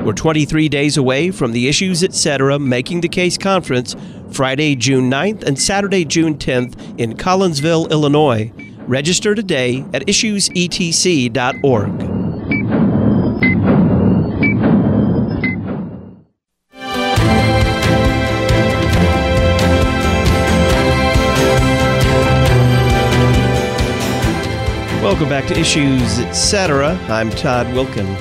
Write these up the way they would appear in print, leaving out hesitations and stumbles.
We're 23 days away from the Issues Etc. Making the Case Conference, Friday, June 9th and Saturday, June 10th in Collinsville, Illinois. Register today at issuesetc.org. Welcome back to Issues Etc. I'm Todd Wilkin.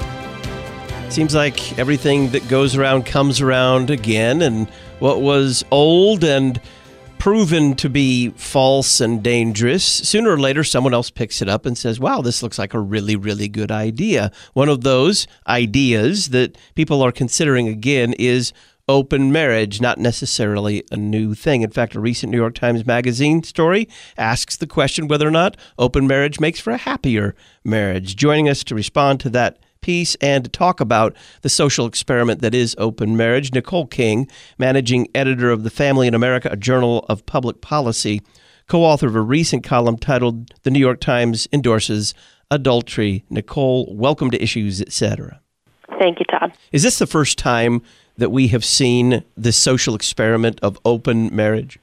Seems like everything that goes around comes around again, and what was old and proven to be false and dangerous, sooner or later someone else picks it up and says, wow, this looks like a really, really good idea. One of those ideas that people are considering again is open marriage, not necessarily a new thing. In fact, a recent New York Times Magazine story asks the question whether or not open marriage makes for a happier marriage. Joining us to respond to that piece and to talk about the social experiment that is open marriage, Nicole King, managing editor of The Family in America, a journal of public policy, co-author of a recent column titled The New York Times Endorses Adultery. Nicole, welcome to Issues Etc. Thank you, Todd. Is this the first time that we have seen this social experiment of open marriage?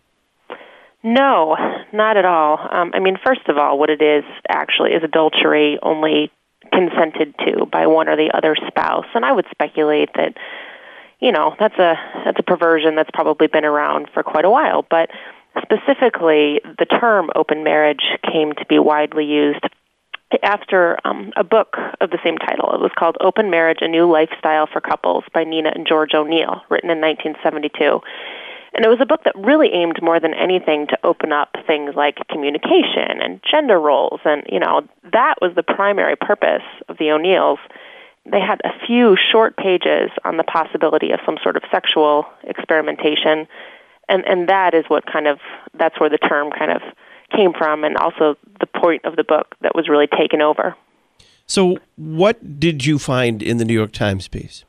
No, not at all. First of all, what it is actually is adultery only consented to by one or the other spouse. And I would speculate that, that's a perversion that's probably been around for quite a while. But specifically, the term open marriage came to be widely used after a book of the same title. It was called Open Marriage, A New Lifestyle for Couples by Nina and George O'Neill, written in 1972. And it was a book that really aimed more than anything to open up things like communication and gender roles. And, that was the primary purpose of the O'Neills. They had a few short pages on the possibility of some sort of sexual experimentation. And that is that's where the term kind of came from, and also the point of the book that was really taken over. So what did you find in the New York Times piece?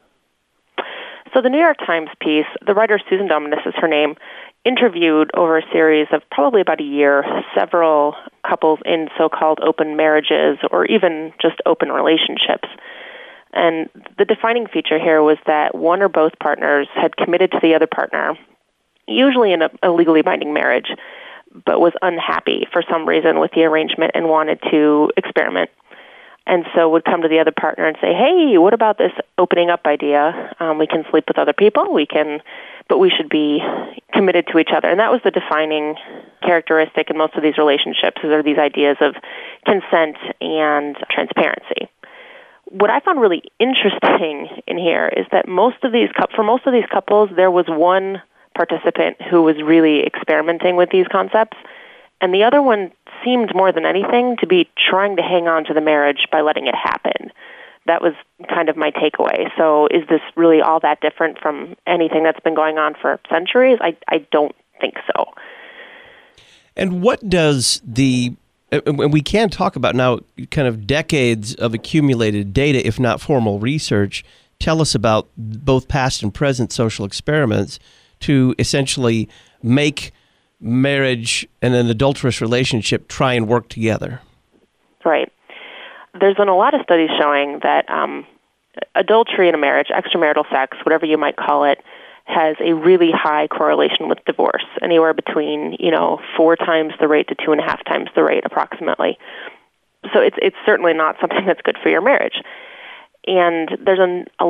So the New York Times piece, the writer Susan Dominus is her name, interviewed over a series of probably about a year several couples in so-called open marriages or even just open relationships. And the defining feature here was that one or both partners had committed to the other partner, usually in a legally binding marriage, but was unhappy for some reason with the arrangement and wanted to experiment. And so would come to the other partner and say, hey, what about this opening up idea? We can sleep with other people, but we should be committed to each other. And that was the defining characteristic in most of these relationships, are these ideas of consent and transparency. What I found really interesting in here is that for most of these couples, there was one participant who was really experimenting with these concepts, and the other one seemed more than anything to be trying to hang on to the marriage by letting it happen. That was kind of my takeaway. So is this really all that different from anything that's been going on for centuries? I don't think so. And what does and we can talk about now kind of decades of accumulated data, if not formal research, tell us about both past and present social experiments to essentially make marriage and an adulterous relationship try and work together? Right. There's been a lot of studies showing that adultery in a marriage, extramarital sex, whatever you might call it, has a really high correlation with divorce, anywhere between 4 times the rate to 2.5 times the rate, approximately. So it's certainly not something that's good for your marriage. And there's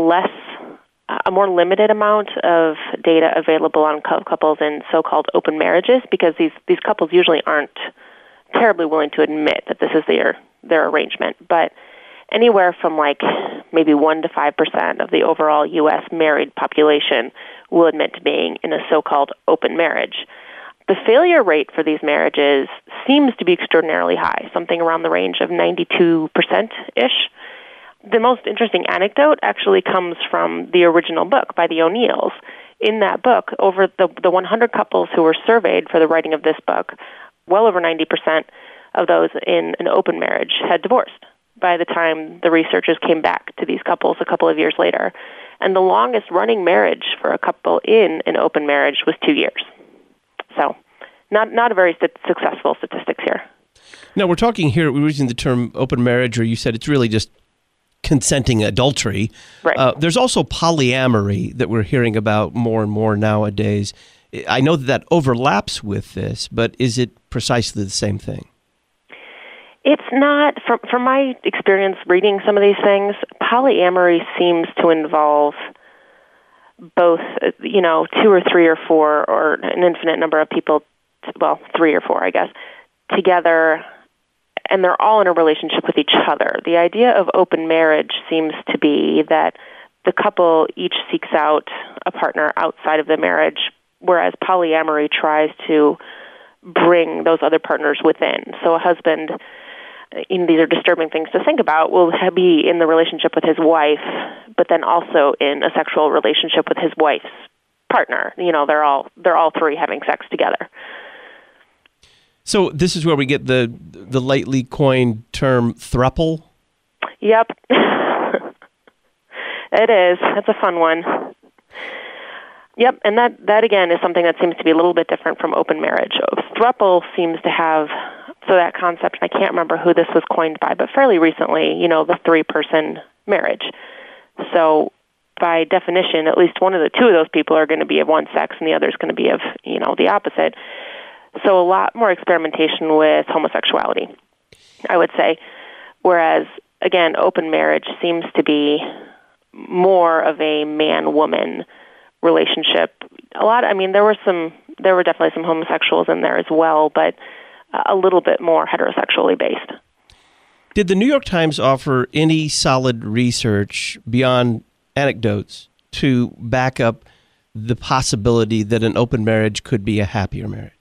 a more limited amount of data available on couples in so-called open marriages, because these couples usually aren't terribly willing to admit that this is their arrangement. But anywhere from maybe 1% to 5% of the overall U.S. married population will admit to being in a so-called open marriage. The failure rate for these marriages seems to be extraordinarily high, something around the range of 92%-ish. The most interesting anecdote actually comes from the original book by the O'Neills. In that book, over the 100 couples who were surveyed for the writing of this book, well over 90% of those in an open marriage had divorced by the time the researchers came back to these couples a couple of years later. And the longest running marriage for a couple in an open marriage was 2 years. So not a very successful statistics here. Now, we're talking here, we're using the term open marriage, or you said it's really just consenting adultery. Right. There's also polyamory that we're hearing about more and more nowadays. I know that overlaps with this, but is it precisely the same thing? It's not. From my experience reading some of these things, polyamory seems to involve both, 2 or 3 or 4 or an infinite number of people, 3 or 4, I guess, together, and they're all in a relationship with each other. The idea of open marriage seems to be that the couple each seeks out a partner outside of the marriage, whereas polyamory tries to bring those other partners within. So a husband, these are disturbing things to think about, will be in the relationship with his wife, but then also in a sexual relationship with his wife's partner. They're all 3 having sex together. So this is where we get the lately coined term throuple? Yep. It is. That's a fun one. Yep, and that again is something that seems to be a little bit different from open marriage. Throuple seems to have, so that concept, and I can't remember who this was coined by, but fairly recently, the 3-person marriage. So by definition, at least one of the 2 of those people are going to be of one sex and the other is going to be of, the opposite. So a lot more experimentation with homosexuality, I would say. Whereas, again, open marriage seems to be more of a man-woman relationship. There were definitely some homosexuals in there as well, but a little bit more heterosexually based. Did the New York Times offer any solid research beyond anecdotes to back up the possibility that an open marriage could be a happier marriage?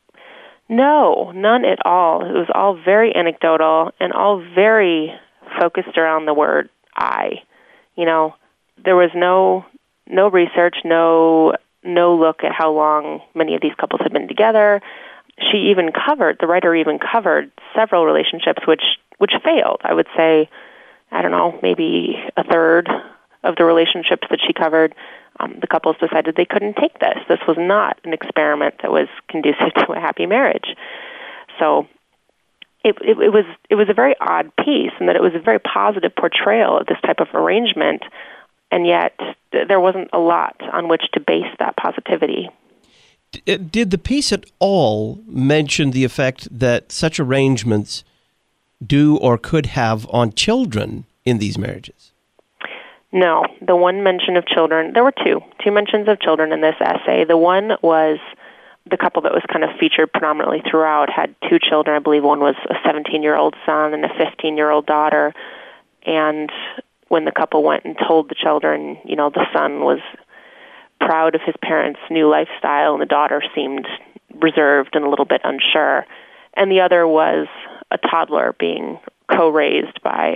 No, none at all. It was all very anecdotal and all very focused around the word "I." There was no research, no look at how long many of these couples had been together. The writer even covered several relationships which failed. I would say, I don't know, maybe a third of the relationships that she covered, the couples decided they couldn't take this. This was not an experiment that was conducive to a happy marriage. So it was a very odd piece, in that it was a very positive portrayal of this type of arrangement, and yet there wasn't a lot on which to base that positivity. Did the piece at all mention the effect that such arrangements do or could have on children in these marriages? No. The one mention of children, there were two mentions of children in this essay. The one was the couple that was kind of featured predominantly throughout had 2 children. I believe one was a 17-year-old son and a 15-year-old daughter. And when the couple went and told the children, the son was proud of his parents' new lifestyle, and the daughter seemed reserved and a little bit unsure. And the other was a toddler being co-raised by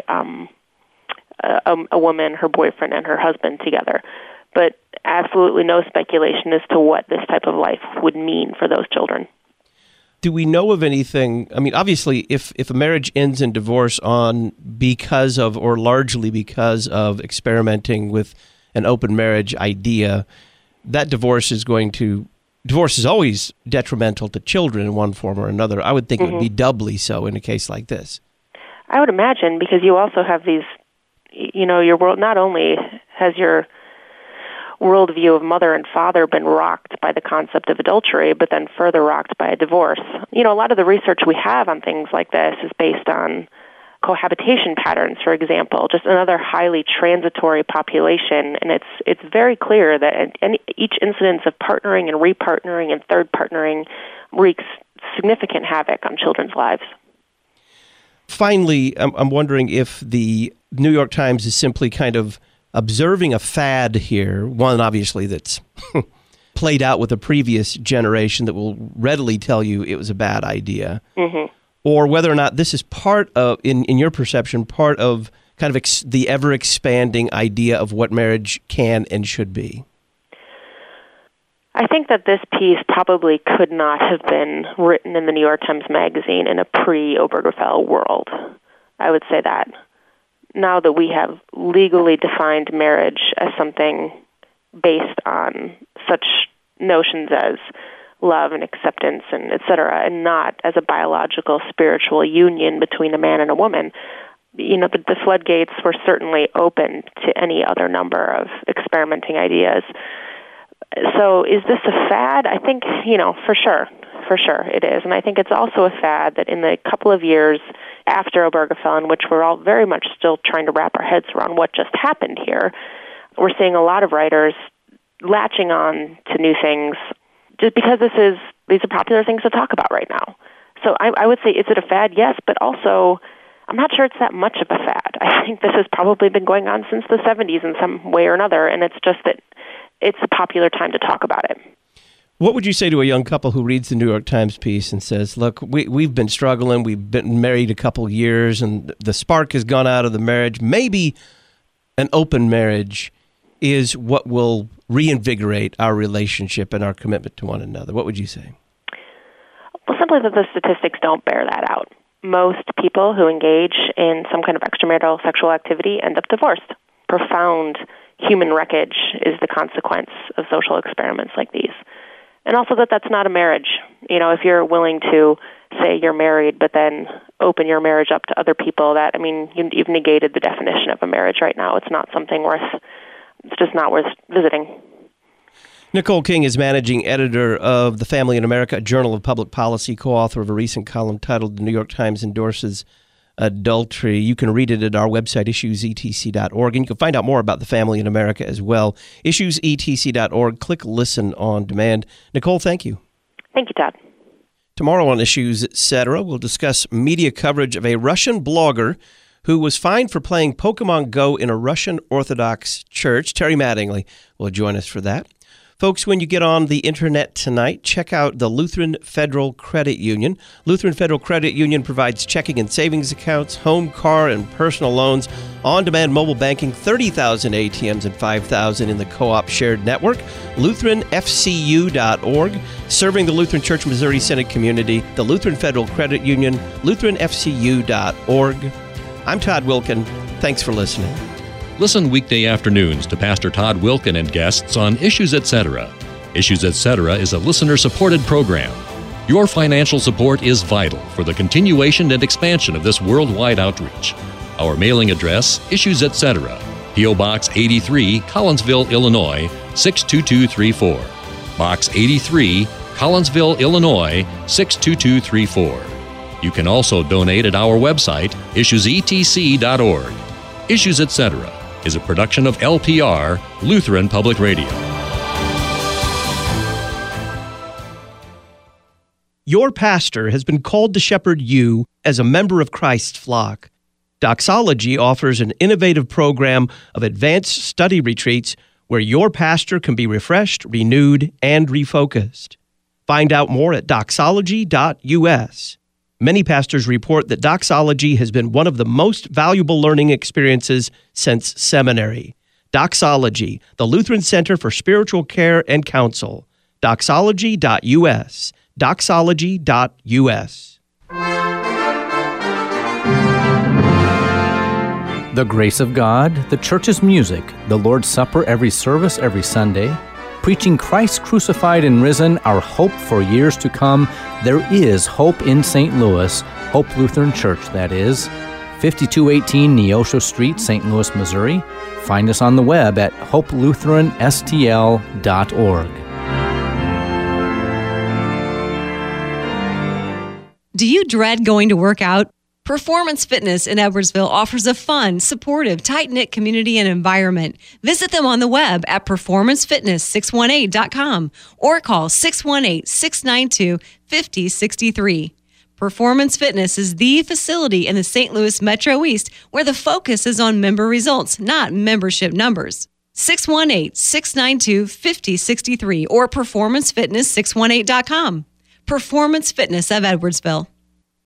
a woman, her boyfriend, and her husband together. But absolutely no speculation as to what this type of life would mean for those children. Do we know of anything? I mean, obviously, if a marriage ends in divorce because of, or largely because of, experimenting with an open marriage idea, that divorce is always detrimental to children in one form or another. I would think it would be doubly so in a case like this. I would imagine, because you also have these, your world, not only has your worldview of mother and father been rocked by the concept of adultery, but then further rocked by a divorce. A lot of the research we have on things like this is based on cohabitation patterns, for example, just another highly transitory population. And it's very clear that each incidence of partnering and repartnering and third partnering wreaks significant havoc on children's lives. Finally, I'm wondering if the New York Times is simply kind of observing a fad here, one obviously that's played out with a previous generation that will readily tell you it was a bad idea, or whether or not this is part of, in your perception, part of kind of the ever-expanding idea of what marriage can and should be. I think that this piece probably could not have been written in the New York Times Magazine in a pre-Obergefell world. I would say that. Now that we have legally defined marriage as something based on such notions as love and acceptance and et cetera, and not as a biological, spiritual union between a man and a woman, the floodgates were certainly open to any other number of experimenting ideas. So is this a fad? I think, for sure it is. And I think it's also a fad that in the couple of years after Obergefell, in which we're all very much still trying to wrap our heads around what just happened here, we're seeing a lot of writers latching on to new things just because these are popular things to talk about right now. So I would say, is it a fad? Yes, but also I'm not sure it's that much of a fad. I think this has probably been going on since the 70s in some way or another, and it's just that it's a popular time to talk about it. What would you say to a young couple who reads the New York Times piece and says, look, we've been struggling, we've been married a couple years, and the spark has gone out of the marriage. Maybe an open marriage is what will reinvigorate our relationship and our commitment to one another. What would you say? Well, simply that the statistics don't bear that out. Most people who engage in some kind of extramarital sexual activity end up divorced. Profound human wreckage is the consequence of social experiments like these. And also that's not a marriage. If you're willing to say you're married but then open your marriage up to other people, you've negated the definition of a marriage right now. It's just not worth visiting. Nicole King is managing editor of The Family in America, a journal of public policy, co-author of a recent column titled The New York Times Endorses Adultery. You can read it at our website, issuesetc.org, and you can find out more about The Family in America as well. Issuesetc.org. Click Listen on Demand. Nicole, thank you. Thank you, Todd. Tomorrow on Issues Etc., we'll discuss media coverage of a Russian blogger who was fined for playing Pokemon Go in a Russian Orthodox church. Terry Mattingly will join us for that. Folks, when you get on the internet tonight, check out the Lutheran Federal Credit Union. Lutheran Federal Credit Union provides checking and savings accounts, home, car, and personal loans, on-demand mobile banking, 30,000 ATMs and 5,000 in the co-op shared network. LutheranFCU.org, serving the Lutheran Church Missouri Synod community, the Lutheran Federal Credit Union, LutheranFCU.org. I'm Todd Wilken. Thanks for listening. Listen weekday afternoons to Pastor Todd Wilken and guests on Issues Etc. Issues Etc. is a listener-supported program. Your financial support is vital for the continuation and expansion of this worldwide outreach. Our mailing address, Issues Etc., P.O. Box 83, Collinsville, Illinois, 62234. Box 83, Collinsville, Illinois, 62234. You can also donate at our website, issuesetc.org. Issues Etc. is a production of LPR, Lutheran Public Radio. Your pastor has been called to shepherd you as a member of Christ's flock. Doxology offers an innovative program of advanced study retreats where your pastor can be refreshed, renewed, and refocused. Find out more at doxology.us. Many pastors report that doxology has been one of the most valuable learning experiences since seminary. Doxology, the Lutheran Center for Spiritual Care and Counsel. Doxology.us. Doxology.us. The grace of God, the church's music, the Lord's Supper every service every Sunday, preaching Christ crucified and risen, our hope for years to come. There is hope in St. Louis, Hope Lutheran Church, that is. 5218 Neosho Street, St. Louis, Missouri. Find us on the web at hopelutheranstl.org. Do you dread going to work out? Performance Fitness in Edwardsville offers a fun, supportive, tight-knit community and environment. Visit them on the web at performancefitness618.com or call 618-692-5063. Performance Fitness is the facility in the St. Louis Metro East where the focus is on member results, not membership numbers. 618-692-5063 or performancefitness618.com. Performance Fitness of Edwardsville.